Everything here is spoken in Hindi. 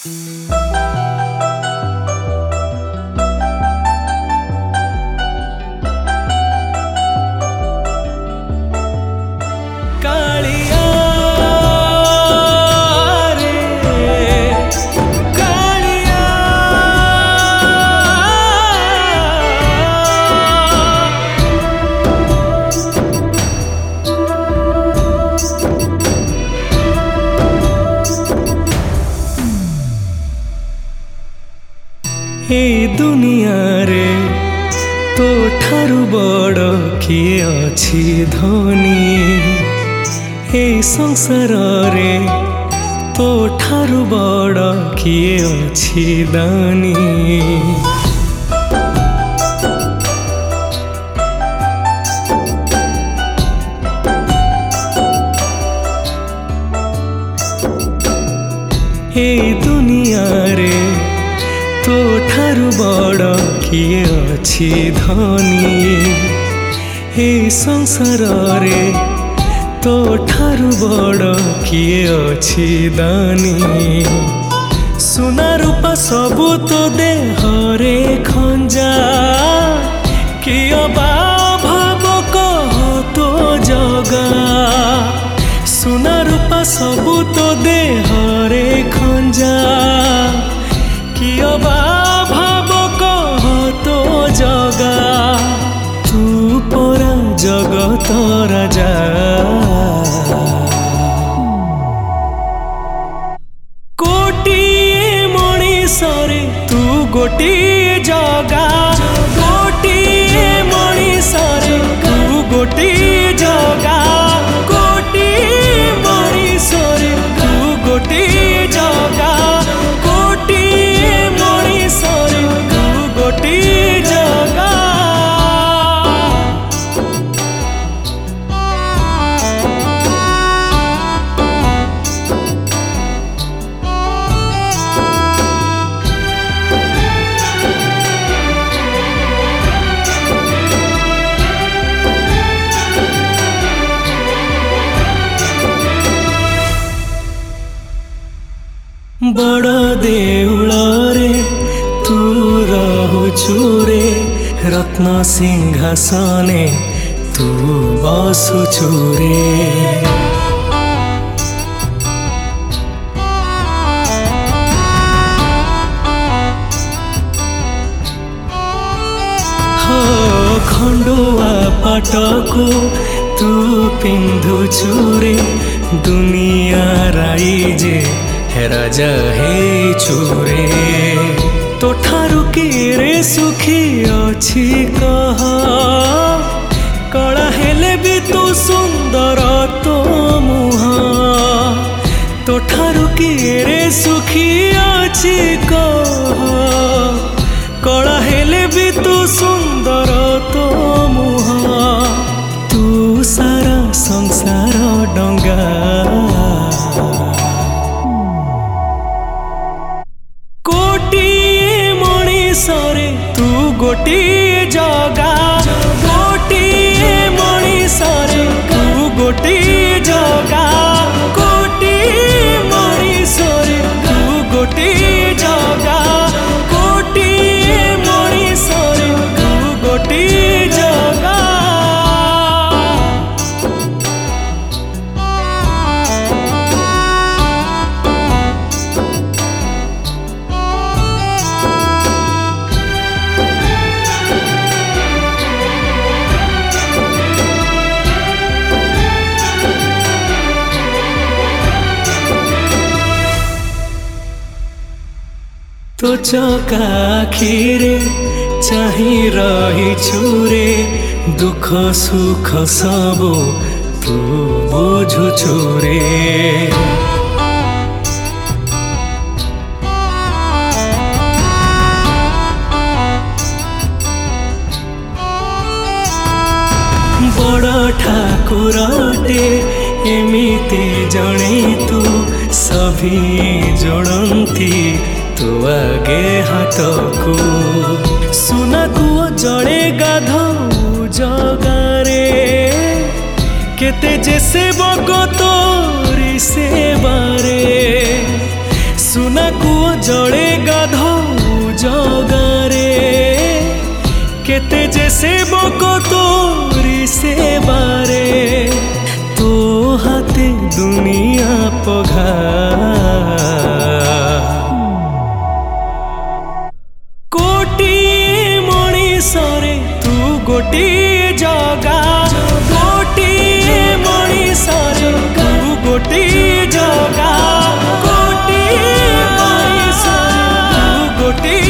ए दुनिया रे तो ठारू बड़ किए अछि धनी। ए संसार रे तो ठारू बड़ किए अछि दानी। ए दुनिया रे तो ठारू बड़ किए अछि धनी। हे संसार रे तो ठारू बड़ किए अछि दानी। सुना रूपा सबु तो देहरे खंजा किय बा भाव कह तो जगा। सुना रूपा सबु तो देहरे खंजा किय बा भाव कह तो जगा। तू परा जगत राजा कोटिए मणिषरे तू गोटिए जगा। गोटिए मणिषरे तू गोटिए जगा। गोटिए मणिषरे तू गोटिए जगा। बड़ देउल रे तू रहुछु रे रत्न सिंहासने तू बसुछु रे। हो खंडुआ पाटको तू पिंधुछु रे दुनिया राइजे राजा हे चूरे। तो ठारू के रे सुखी अछि कह कला हेले भी तू सुंदर तो मुहा। तो ठारू के रे सुखी अछि कह कला हेले भी तू सुंदर तो मुहा। तू सारा संसार डंगा मणिषरे तू गोटिए जगा। गोटिए मणिषरे तू गोटिए जगा। गोटिए मणिषरे तू गोटिए जगा। गोटिए मणिषरे तू गोटिए जगा। तो चका आखिरे चाही रहिछु रे दुख सुख सबु तू बुझुछु रे। बड़ ठाकुरटे एमिति जणे तू सभी जोड़ती तू आगे हाथ को। सुना कुओ जड़े गाधौ जगारे केते जैसे बको तोरी से बारे। सुना कुओ जड़े गाधऊ जगारे केते जे सेवक तोरी सेवारे तो हाथे दुनिया पघा कोटिए मणिसरे तू गोटिए जगा कोटिए मणिसरे तू गोटिए जगा कोटिए मणिसरे तू गोटिए